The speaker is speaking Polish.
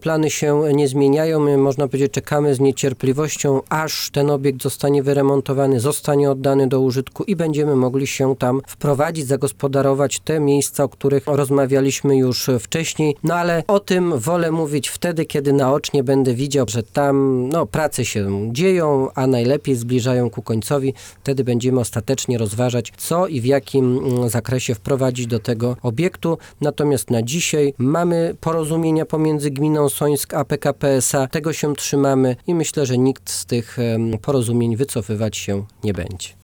plany się nie zmieniają. My, można powiedzieć, czekamy z niecierpliwością, aż ten obiekt zostanie wyremontowany, zostanie oddany do użytku i będziemy mogli się tam wprowadzić, zagospodarować te miejsca, o których rozmawialiśmy już wcześniej. No ale o tym wolę mówić wtedy, kiedy naocznie będę widział, że tam prace się dzieją, a najlepiej zbliżają ku końcowi. Wtedy będziemy ostatecznie rozważać, co i w jakim zakresie wprowadzić do tego obiektu. Natomiast na dzisiaj mamy porozumienia pomiędzy gminą Sońsk a PKP SA. Tego się trzymamy i myślę, że nikt z tych porozumień wycofywać się nie będzie.